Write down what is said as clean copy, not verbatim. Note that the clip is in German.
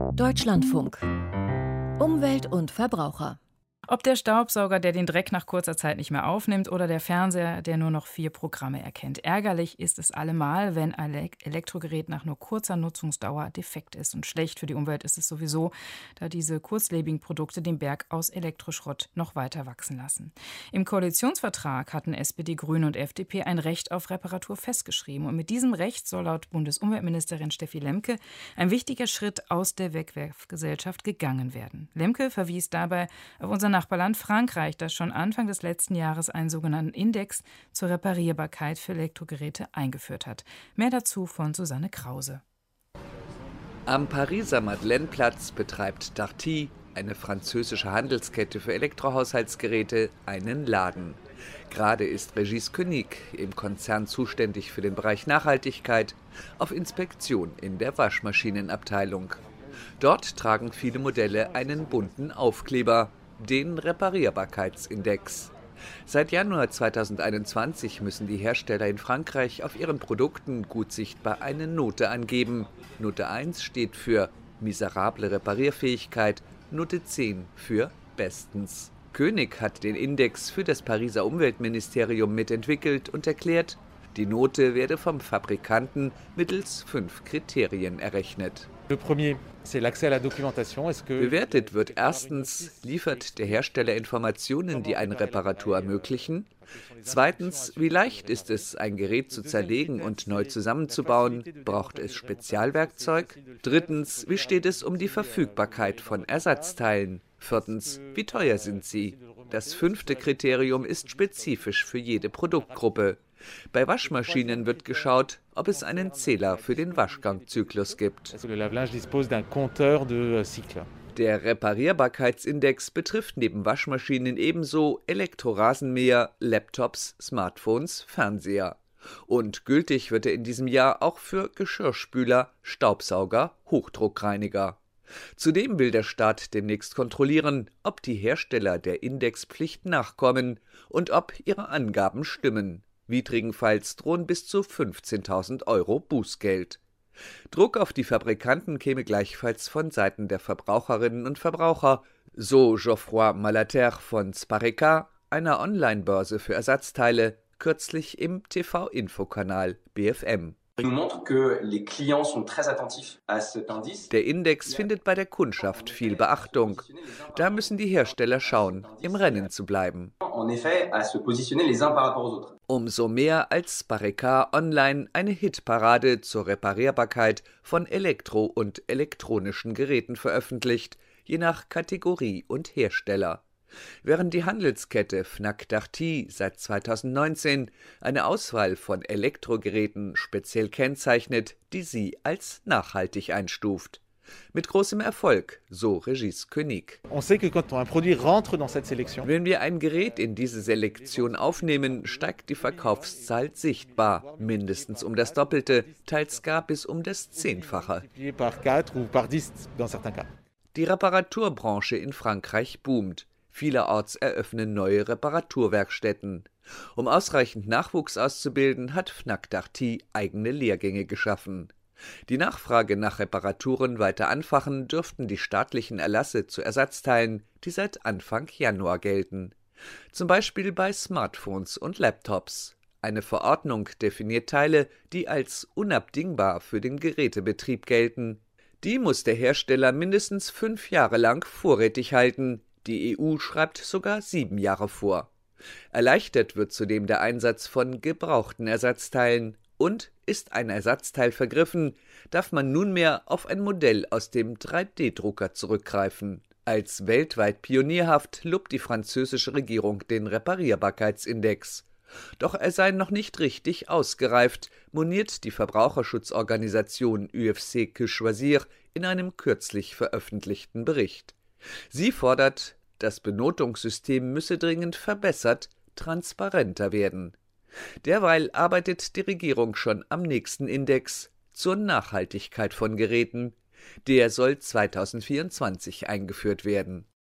Deutschlandfunk. Umwelt und Verbraucher. Ob der Staubsauger, der den Dreck nach kurzer Zeit nicht mehr aufnimmt, oder der Fernseher, der nur noch 4 Programme erkennt. Ärgerlich ist es allemal, wenn ein Elektrogerät nach nur kurzer Nutzungsdauer defekt ist. Und schlecht für die Umwelt ist es sowieso, da diese kurzlebigen Produkte den Berg aus Elektroschrott noch weiter wachsen lassen. Im Koalitionsvertrag hatten SPD, Grüne und FDP ein Recht auf Reparatur festgeschrieben. Und mit diesem Recht soll laut Bundesumweltministerin Steffi Lemke ein wichtiger Schritt aus der Wegwerfgesellschaft gegangen werden. Lemke verwies dabei auf unser Nachbarland Frankreich, das schon Anfang des letzten Jahres einen sogenannten Index zur Reparierbarkeit für Elektrogeräte eingeführt hat. Mehr dazu von Susanne Krause. Am Pariser Madeleineplatz betreibt Darty, eine französische Handelskette für Elektrohaushaltsgeräte, einen Laden. Gerade ist Régis König, im Konzern zuständig für den Bereich Nachhaltigkeit, auf Inspektion in der Waschmaschinenabteilung. Dort tragen viele Modelle einen bunten Aufkleber, den Reparierbarkeitsindex. Seit Januar 2021 müssen die Hersteller in Frankreich auf ihren Produkten gut sichtbar eine Note angeben. Note 1 steht für miserable Reparierfähigkeit, Note 10 für bestens. König hat den Index für das Pariser Umweltministerium mitentwickelt und erklärt, die Note werde vom Fabrikanten mittels 5 Kriterien errechnet. Bewertet wird erstens, liefert der Hersteller Informationen, die eine Reparatur ermöglichen? Zweitens, wie leicht ist es, ein Gerät zu zerlegen und neu zusammenzubauen? Braucht es Spezialwerkzeug? Drittens, wie steht es um die Verfügbarkeit von Ersatzteilen? Viertens, wie teuer sind sie? Das 5. Kriterium ist spezifisch für jede Produktgruppe. Bei Waschmaschinen wird geschaut, ob es einen Zähler für den Waschgangzyklus gibt. Der Reparierbarkeitsindex betrifft neben Waschmaschinen ebenso Elektrorasenmäher, Laptops, Smartphones, Fernseher. Und gültig wird er in diesem Jahr auch für Geschirrspüler, Staubsauger, Hochdruckreiniger. Zudem will der Staat demnächst kontrollieren, ob die Hersteller der Indexpflicht nachkommen und ob ihre Angaben stimmen. Widrigenfalls drohen bis zu 15.000 € Bußgeld. Druck auf die Fabrikanten käme gleichfalls von Seiten der Verbraucherinnen und Verbraucher, so Geoffroy Malater von Spareka, einer Online-Börse für Ersatzteile, kürzlich im TV-Infokanal BFM. Der Index findet bei der Kundschaft viel Beachtung. Da müssen die Hersteller schauen, im Rennen zu bleiben. Umso mehr als Spareka Online eine Hitparade zur Reparierbarkeit von Elektro- und elektronischen Geräten veröffentlicht, je nach Kategorie und Hersteller. Während die Handelskette Fnac Darty seit 2019 eine Auswahl von Elektrogeräten speziell kennzeichnet, die sie als nachhaltig einstuft. Mit großem Erfolg, so Régis König. Wenn wir ein Gerät in diese Selektion aufnehmen, steigt die Verkaufszahl sichtbar, mindestens um das Doppelte, teils gar bis um das 10-fache. Die Reparaturbranche in Frankreich boomt. Vielerorts eröffnen neue Reparaturwerkstätten. Um ausreichend Nachwuchs auszubilden, hat Fnac Darty eigene Lehrgänge geschaffen. Die Nachfrage nach Reparaturen weiter anfachen dürften die staatlichen Erlasse zu Ersatzteilen, die seit Anfang Januar gelten. Zum Beispiel bei Smartphones und Laptops. Eine Verordnung definiert Teile, die als unabdingbar für den Gerätebetrieb gelten. Die muss der Hersteller mindestens 5 Jahre lang vorrätig halten. Die EU schreibt sogar 7 Jahre vor. Erleichtert wird zudem der Einsatz von gebrauchten Ersatzteilen. Und ist ein Ersatzteil vergriffen, darf man nunmehr auf ein Modell aus dem 3D-Drucker zurückgreifen. Als weltweit pionierhaft lobt die französische Regierung den Reparierbarkeitsindex. Doch er sei noch nicht richtig ausgereift, moniert die Verbraucherschutzorganisation UFC Que Choisir in einem kürzlich veröffentlichten Bericht. Sie fordert, das Benotungssystem müsse dringend verbessert, transparenter werden. Derweil arbeitet die Regierung schon am nächsten Index zur Nachhaltigkeit von Geräten. Der soll 2024 eingeführt werden.